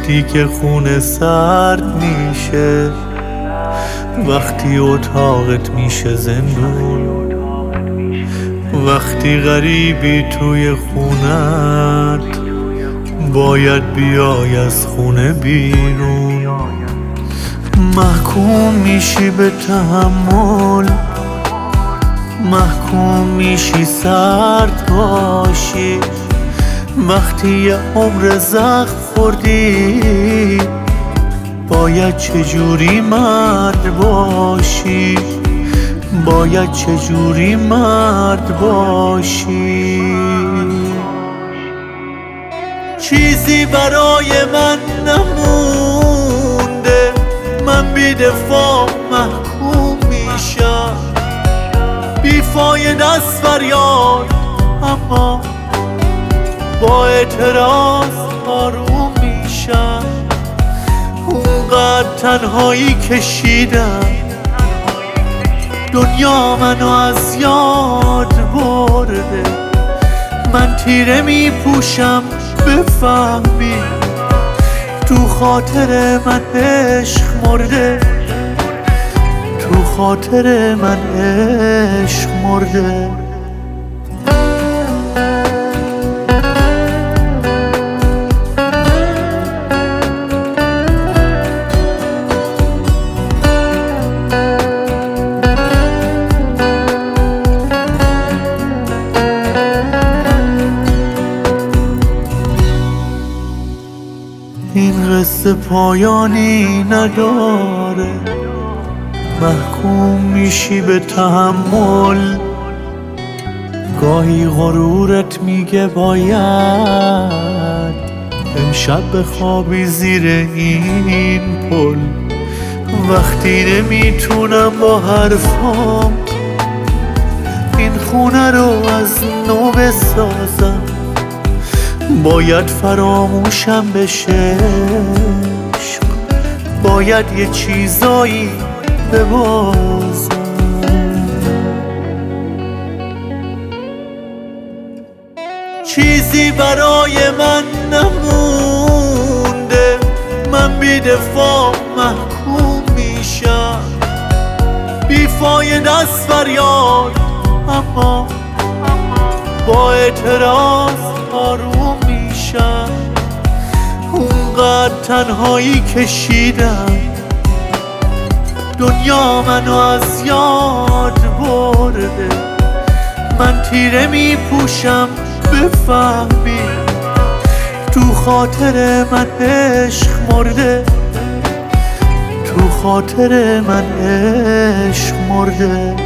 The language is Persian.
وقتی که خونه سرد میشه، وقتی اتاقت میشه زندون، وقتی غریبی توی خونت باید بیای از خونه بیرون. محکوم میشی به تحمل، محکوم میشی سرد باشی. وقتی یه عمر زخم خوردی باید چجوری مرد باشی، باید چجوری مرد باشی. چیزی برای من نمونده، من بی دفاع محکوم میشم، بیفایده است فریاد اما با اعتراض آروم میشم. اونقدر تنهایی کشیدم، دنیا منو از یاد برده. من تیره میپوشم بفهمی تو خاطر من عشق مرده، تو خاطر من عشق مرده. این قصه پایانی نداره، محکوم میشی به تحمل. گاهی غرورت میگه باید امشب بخوابی زیر این پل. وقتی نمیتونم با حرفام این خونه رو از نو بسازم، باید فراموشم بشه عشق، باید یه چیزایی ببازم. چیزی برای من نمونده، من بی دفاع محکوم میشم، بیفایده است فریاد اما با اعتراض آروم میشم. اونقدر تنهایی کشیدم، دنیا منو از یاد برده. من تیره میپوشم بفهمی تو خاطر من عشق مرده، تو خاطر من عشق مرده.